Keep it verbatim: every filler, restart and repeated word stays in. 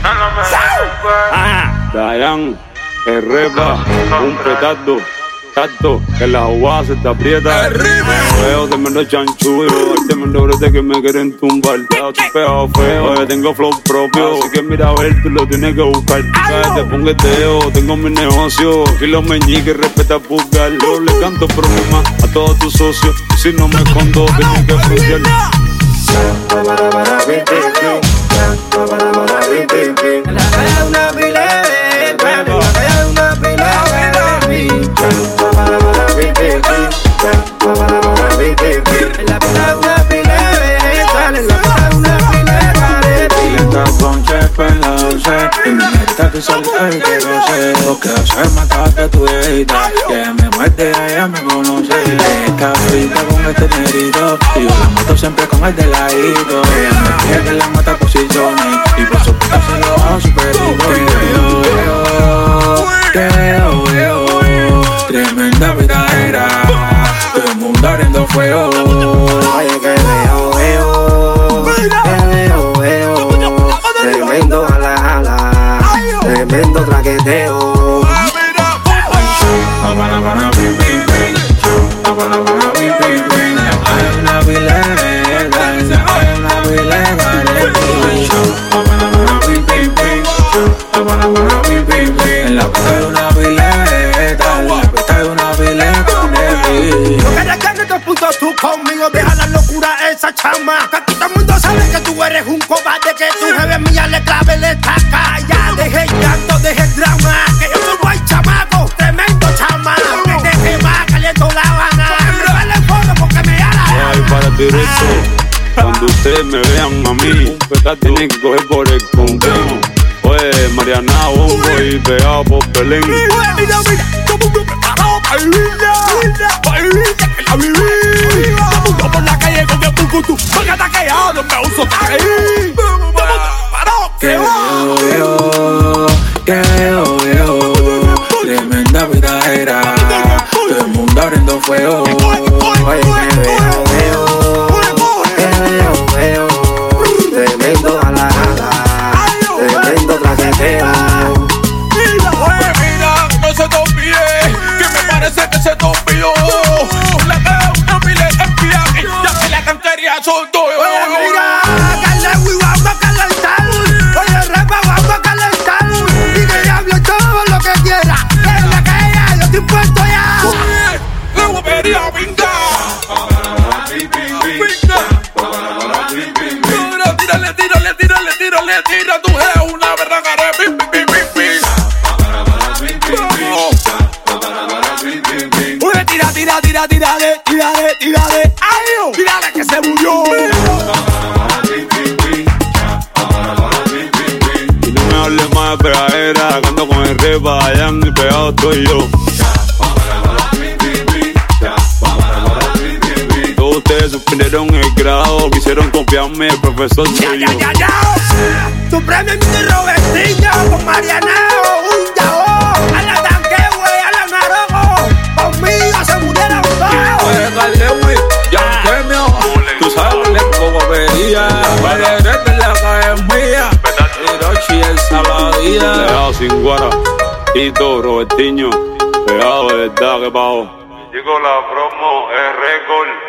Dayan, que repa, un petardo, tacto, que la jugada se te aprieta. Me veo tremendo chanchullo, hay tremendo brote que me quieren tumbar. Ya estoy pegado feo, yo tengo flow propio. Así que mira a ver, tú lo tienes que buscar. Tú te pongo el dedo, tengo mi negocio. Y los meñiques respeta pulgar. Yo le canto problemas a todos tus socios. Si no me escondo, tienes que frontear. En la calle hay una pila de baby, en la calle hay una pila de baby. En la pila hay una pila de baby, en la pila hay una pila de baby. Estás con chepe en la once y me metas que soy el que lo sé. Porque se mataste tu hijita, que me muerde, ella me conoce. Esta frita con este negrito y yo la mato siempre con el de ladito. Ella me pide que la mata posiciones y por su puta se lo hago superido. Que veo, veo, veo, tremenda verdadera, todo el mundo ardiendo fuego. Oye, que veo, veo, que veo, veo, tremendo ala, ala, tremendo traqueteo. Hay una vileta, hay una vileta en la puerta de una vileta, en la puerta de una vileta. Yo quería que en estos puntos tú conmigo deja la locura esa chama. Que aquí todo el mundo sabe que tú eres un cobarde, que tu jefe mía le clave le estaca. Ya deje el llanto, deje el drama, que yo soy buen chamaco, tremendo chama. Que te quema, caliento la Habana. Me vale el fondo porque me da la Ay, para ti rezo, cuando ustedes me vean a mí, un pecado tienen que coger por el conqueno. Oye, Mariana, Bongo y pegado por Belén. Mira, mira, todo el mundo preparado para vivirla, para vivirla, que la viví. Todo el mundo por la calle con el pucutu, porque está callado, no me uso caí. Todo el mundo preparado, Que veo, veo, que veo, veo, tremenda verdadera, todo el mundo abriendo fuego. oye, que veo, veo, que veo, veo, tremendo ala, ala, tremendo traqueteo. Oye, mira, no se te olvide, que me parece que se te olvidó. La calle una pila de espía, ya que la cantería son tuyos. Oye, mira, Calewi, vamos a calentar. Oye, repa, vamos a calentar. Y que hable todo lo que quiera. En la calle yo estoy puesto ya. Le voy a pedir a pingar. Tírale, tírale, tírale, tírale, tira tu jeo, una berraca de pim, pim, pim, pim. Oye, tira, tira, tira, tírale, tírale, tírale. ¡Ay, tírale que se murió! Y no me hables más de pegadera, que ando con el repa, allá y pegado estoy yo. Todos ustedes suspendieron el grado, quisieron copiarme, el profesor ¡Ya, soy ya, yo. ya, ya! Tu premio es mi Robertinho con Marianao, un yao. A la tanque, güey, a la narojo. Conmigo se murieron todos. Oye, Calewi, ya que mío, tú sabes cómo venía. Vaya, de la calle mía, Hiroshi el Saladía. Pegado sin guara, Tito, Robertinho, pegado de verdad que pago. Digo la promo es récord.